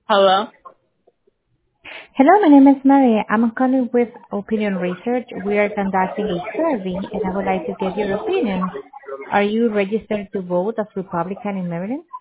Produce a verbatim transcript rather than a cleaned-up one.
Hello. Hello, my name is Mary. I'm calling with Opinion Research. We are conducting a survey, and I would like to get your opinion. Are you registered to vote as Republican in Maryland?